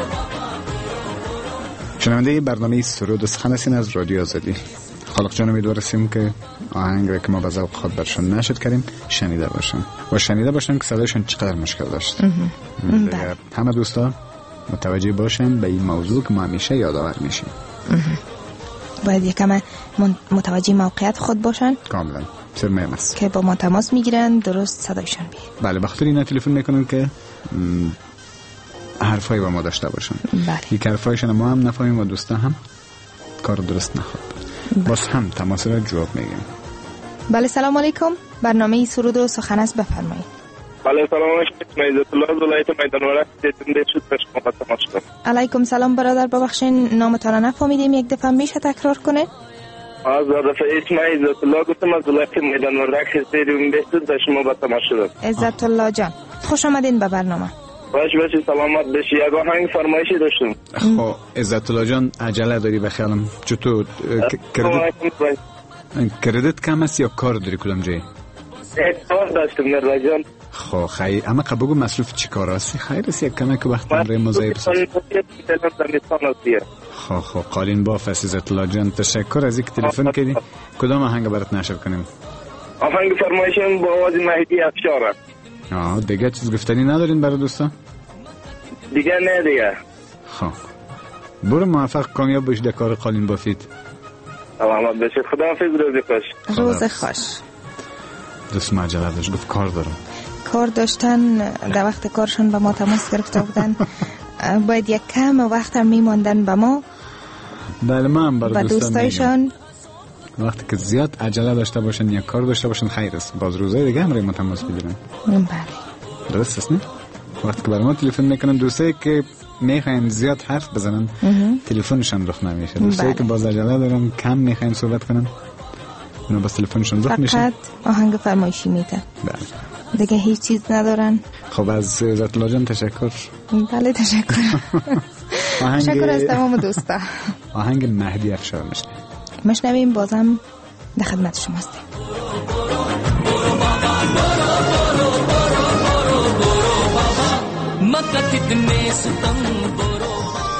شنونده برنامه سرود و سخن هستین از رادیو آزادی. خالق جان امیدواریم که آهنگ را که ما به ذوق خود برشان نشد کردیم شنیده باشن و شنیده باشن که صدایشون چقدر مشکل داشت. همه دوستا متوجه باشن به این موضوع که ما همیشه یادآور میشیم. باید یکم متوجه موقعیت خود باشن کاملا سر مهم است که با ما تماس میگیرن درست صدایشون بیه. بله بخاطر اینا تلفن میکنن که حرفایی با ما داشته باشن. بله یک حرفایشون ما هم نفهمیم و دوستا هم کار درست نخواد. باز هم تماس را جواب میگیم. بله سلام علیکم. برنامه سرود و سخن است بفرمایید. بله سلام علیکم. عزت الله از ولایت میدان ورد زنده شد به شما تماس کنم. علیکم سلام برادر ببخشید نامتان را نفهمیدیم یک دفعه میشه تکرار کنه؟ از دفعه اسم عزت الله گفتم از ولایت میدان ورد زنده شد به شما تماس شدم. عزت الله جان خوش آمدین به برنامه. باش باشی سلامت بشی. یک آهنگ فرمایشی داشتم. خب عزت الله جان عجله داری بخیالم چطور کردیت کردیت کم است یا کار داری کدام جایی؟ کار داشتم مرد جان. خب خیر اما قبل بگو مصروف چی کار هستی؟ خیر است یک کمه که وقت برای مزایب است. خب خب قالین باف است عزت الله جان تشکر از اینکه تلفن کردی. کدام آهنگ برات نشر کنیم؟ آهنگ فرمایشم با آواز مهدی افشار. آه دیگه چیز گفتنی ندارین برای دوستا؟ دیگه نه دیگه. خب برو موفق کامیاب باشی در کار قالین بافید. سلامت باشید. خداحافظ. روز خوش. روز خوش. دوست مجله داشت گفت کار دارم. کار داشتن در وقت کارشون به ما تماس گرفته بودن. باید یک کم وقت هم میماندن به ما. بله ما هم برای دوستایشان وقتی که زیاد عجله داشته باشن یا کار داشته باشن خیر است. باز روزای دیگه هم روی ما تماس بگیرن. بله درست است نه؟ وقتی که برای ما تلفن میکنن دوستایی که میخواین زیاد حرف بزنن تلفنشون رخ نمیشه. دوستایی که باز عجله دارن کم میخواین صحبت کنن اونا باز تلفنشون رخ میشه. فقط آهنگ فرمایشی میده. بله دیگه هیچ چیز ندارن. خب از عزت الله جان تشکر. بله تشکر. تشکر از تمام دوستا. آهنگ مهدی افشار میشه مشنویم بازم در خدمت شما هستیم. مکتک میں ستم برو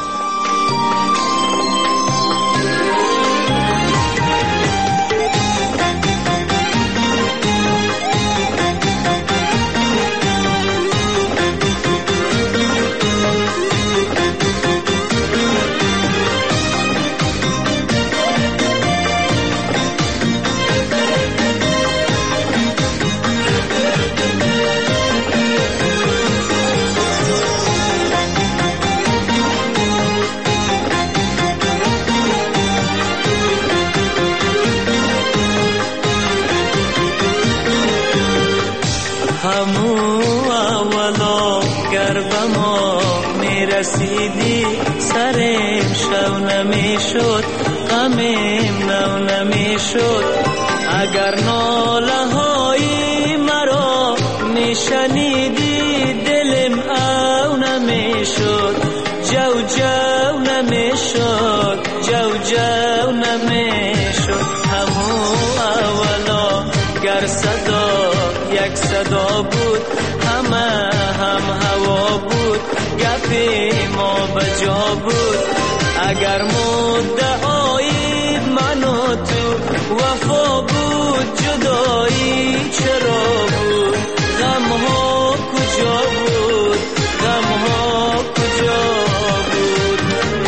رسیدی سرم شو نمیشد غمم نو نمیشد اگر ناله های مرا میشنیدی دلم او نمیشد جو جو نمیشد جو جو نمیشد همو اولا گر صدا یک صدا بود همه هم هوا بود گپی ما بجا بود اگر مدعای من و تو وفا بود جدایی چرا بود غم ها کجا بود غم ها کجا بود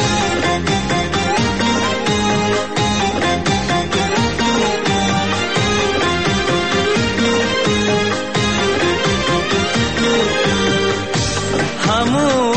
همون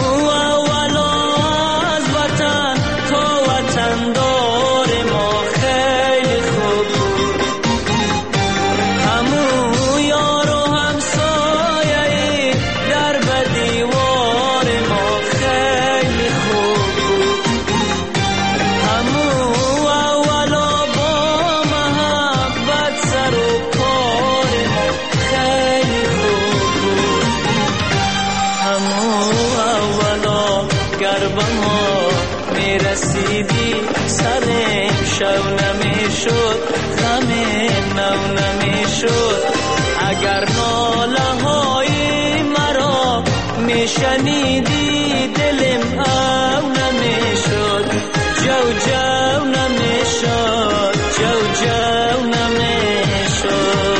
شو نمیشد غم نو نمیشد اگر ناله های مرا میشنیدی دلم او نمیشد جو جو نمیشد جو جو نمیشد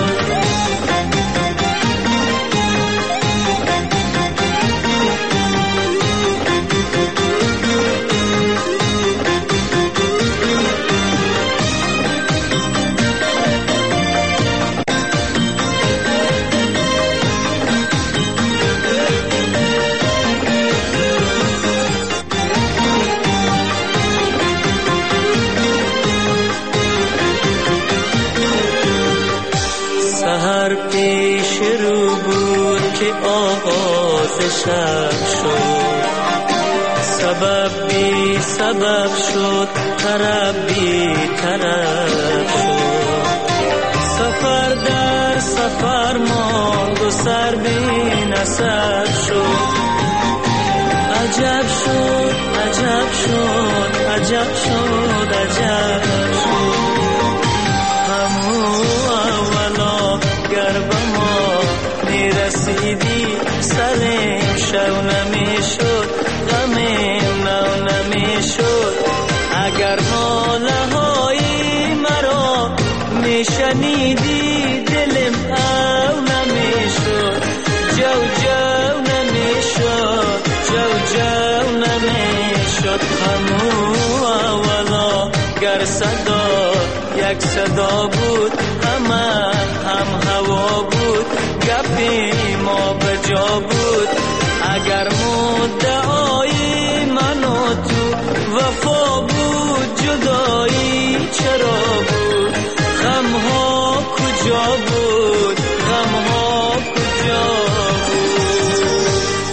شب شد سبب بی سبب شد طرب بی طرب شد سفر در سفر ماند و سر بی نسب شد عجب شد عجب شد عجب شد عجب شد همون اولا گرب ما میرسیدی سرم شو نمیشد غم نو نمیشد اگر ناله های مرا میشنیدی دلم او نمیشد جو جو نمیشد جو جو نمیشد همون اولا گر صدا یک صدا بود همه هم هوا بود گپی ما بجا بود اگر مدعای من و تو وفا بود جدایی چرا بود غم ها کجا بود غم ها کجا بود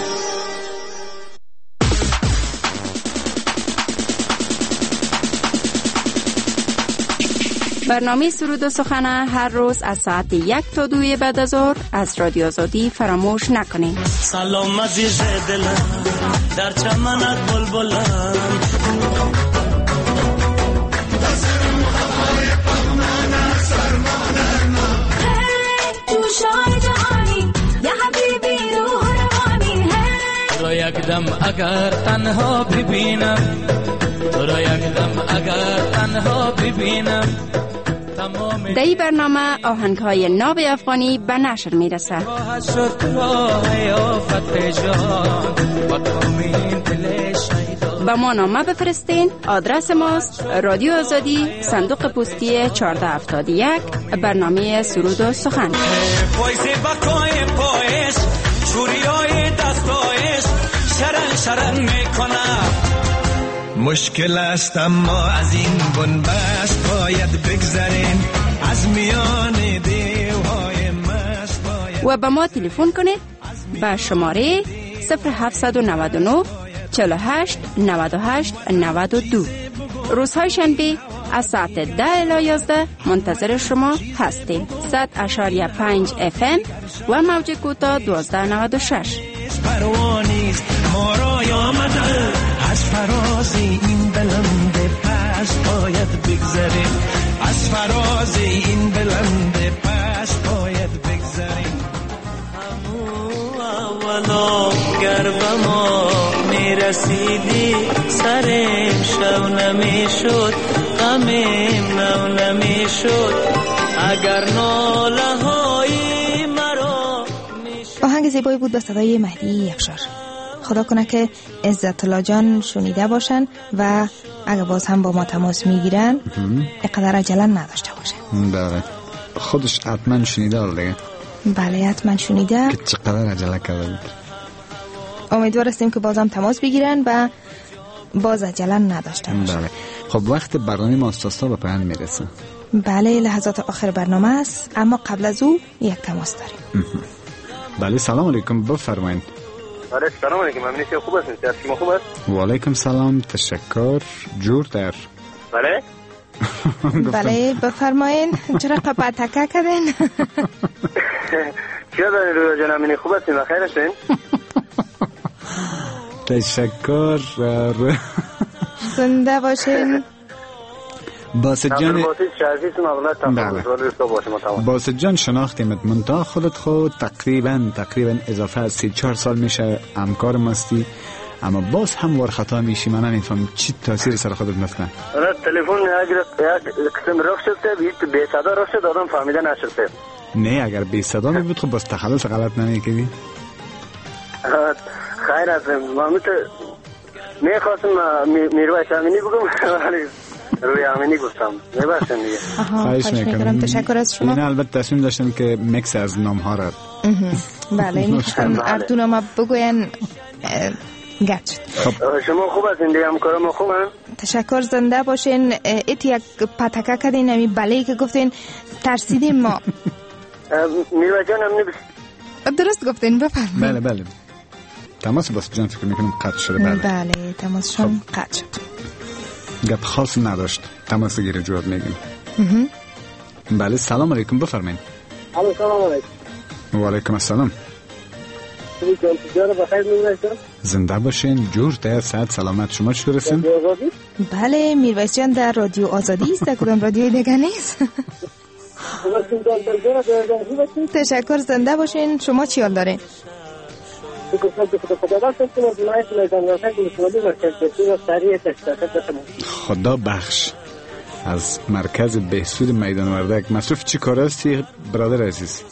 برنامه سرود و سخن هر روز از ساعت یک تا دوی بعد از ظهر از رادیو آزادی فراموش نکنید. سلام عزیز دلم در چمنت بلبلم تو را یک دم اگر تنها ببینم تو را یک دم اگر تنها ببینم در این برنامه آهنگ‌های ناب افغانی به نشر میرسه. با ما نامه بفرستین. آدرس ماست رادیو آزادی، صندوق پستی چهارده هفتاد و یک، برنامه سرود و سخن. مشکل است اما از این بنبست باید بگذرین از میان دیوهای مست باید و به ما تلفن کنید به شماره صفر هفت نه نه چهل و هشت نود و هشت نود و دو. روزهای شنبه از ساعت ده الی یازده منتظر شما هستیم. صد اشاریه پنج اف ام و موج کوتاه دوازده نود و شش. پروانیست ما را آمده از فراز این بلند پس باید رسیدی سرم شو نمیشد غمم نو نمیشد اگر ناله های مرا. آهنگ زیبایی بود به صدای مهدی یخشار. خدا کنه که عزت الله جان شنیده باشن و اگر باز هم با ما تماس میگیرن اینقدر عجله نداشته باشن. بله خودش حتما شنیده دیگه. بله حتما شنیده که چقدر عجله کرده بود. امیدوار هستیم که باز هم تماس بگیرن و باز عجله نداشته باشن. بله خب وقت برنامه ما استاستا به پایان میرسه. بله لحظات آخر برنامه است اما قبل از او یک تماس داریم. بله سلام علیکم بفرمایید. بله سلام علیکم ممنون که خوب هستین. شما خوب است؟ و علیکم سلام تشکر جور در. بله بله بفرمایید. چرا قبعه تکه کردین؟ چرا دارین رویا جان امینی خوب هستین و خیر هستین؟ تشکر. زنده باشین. باسط جان بله. باسط جان شناختیمت منطقه خودت خود تقریبا تقریبا اضافه از سی چهار سال میشه همکار مستی اما باز هم ور خطا میشی. من نمیفهم چی تاثیر سر خودت میکنه. انا تلفن یک قسم رخ شده بیت به صدا رخ شده آدم فهمیده نشده. نه اگر بی صدا می بود خب بس تخلص غلط نمیکنی. خیر است محمود میخواستم میرویس امینی بگم ولی روی امینی گفتم میبخشن دیگه. خواهش میکنم. تشکر از شما. من البته تصمیم داشتم که میکس از نام ها را بله میخوام اردو نام بگوین گچ. شما خوب هستین دیگه همکارم خوبن؟ تشکر زنده باشین. ایت یک پتکه کردین امی بله که گفتین ترسیدیم ما. میرویس جان امینی درست گفتین بفرمایید. بله بله تماس باست جان فکر میکنم قطع شده. بله بله تماسشون قطع شد. گپ خاص نداشت تماس گیره جواب میگیم. بله سلام علیکم بفرمایید. سلام علیکم. و علیکم السلام. زنده باشین جور تا صحت سلامت. شما چطور هستین؟ بله میرویس جان در رادیو آزادی است. کدام رادیوی دیگه نیست. تشکر زنده باشین. شما چی حال دارین؟ خدا بخش از مرکز بهسود میدان وردک. مصروف چی کار هستی برادر عزیز؟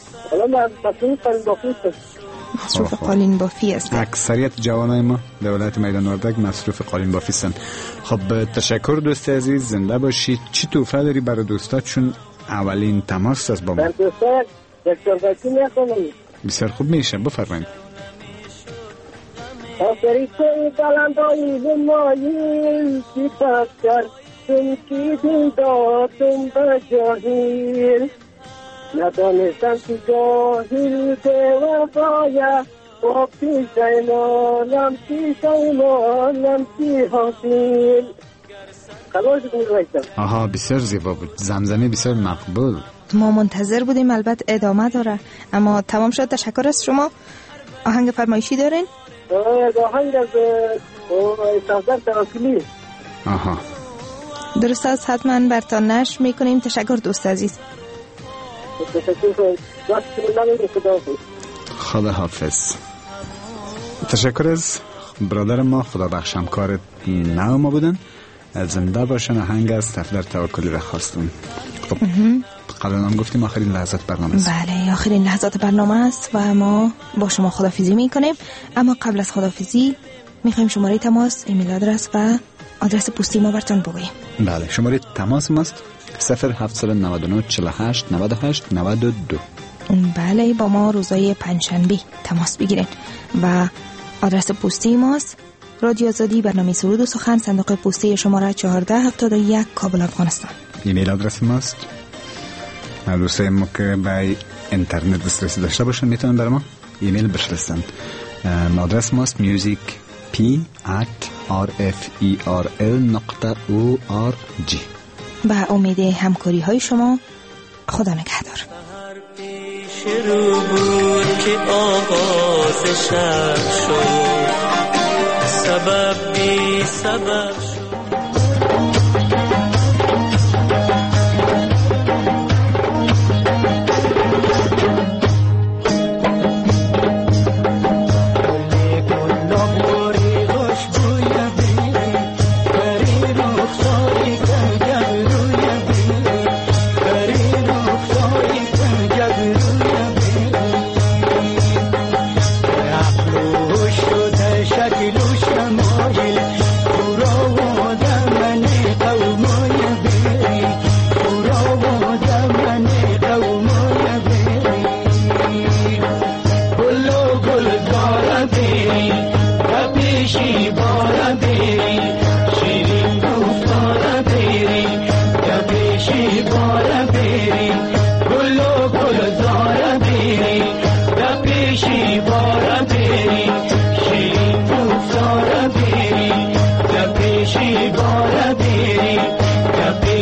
مصروف قالین بافی است. اکثریت جوانای ما در ولایت میدان وردک مصروف قالین بافی هستند. خب تشکر دوست عزیز زنده باشید. چی توفه داری برای دوستات چون اولین تماس است با ما؟ بسیار خوب میشه بفرمایید. آفریقای بلندایی مایل کی پاسکر تم کی دل داتم بجاهیل ندانستم که جاهیل به وفایا و پیشای مانم پیشای مانم کی حاصل. قبول می‌کنم. آها بسیار زیبا بود. زمزمه بسیار مقبول. ما منتظر بودیم البته ادامه داره اما تمام شد. تشکر از شما. آهنگ فرمایشی دارین؟ آهنگ از سردار تراکلی. آها درست است حتما برتان نشر میکنیم. تشکر دوست عزیز. خدا حافظ. تشکر از برادر ما خدا بخش همکار نو ما بودن. زنده باشن. آهنگ از سردار توکلی را خواستم. خب قبلا هم گفتیم آخرین لحظات برنامه است. بله آخرین لحظات برنامه است و ما با شما خدافیزی میکنیم اما قبل از خدافیزی میخوایم شماره تماس ایمیل آدرس و آدرس پستی ما براتون بگوییم. بله شماره تماس ماست صفر هفت نه نه چهل و هشت نود و هشت نود و دو. بله با ما روزای پنجشنبه تماس بگیرین و آدرس پستی ماست رادیو آزادی برنامه سرود و سخن صندوق پستی شماره چهارده هفتاد و یک کابل افغانستان. ایمیل آدرس ماست. دوستای ما که به اینترنت دسترسی داشته باشن میتونن برای ما ایمیل بفرستن. آدرس ماست music p at r f e r l نقطه o r g. با امید همکاری های شما خدا نگهدار. شروع بود که آغاز شب شد سبب بی سبب شد. گل نابوری خوش بود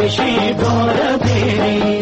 پیشی بار بری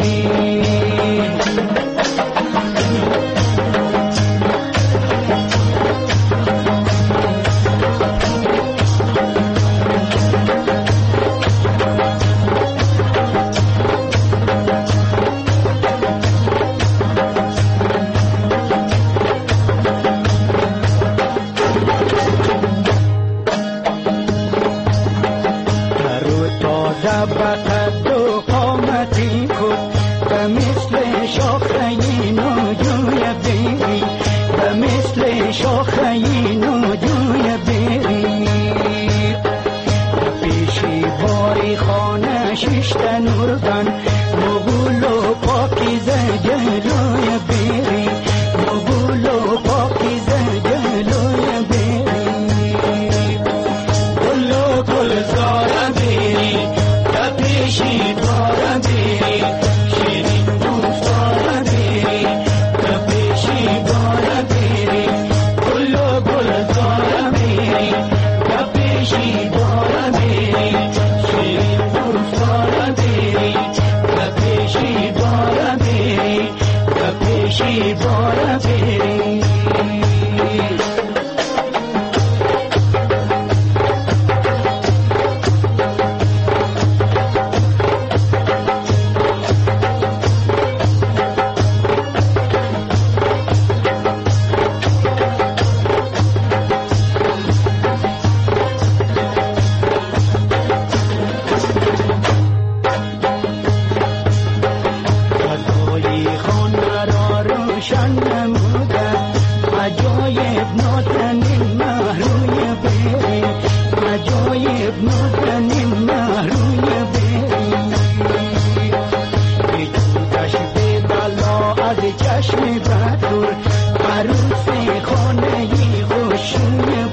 چشم بدر عروس خانه خوشون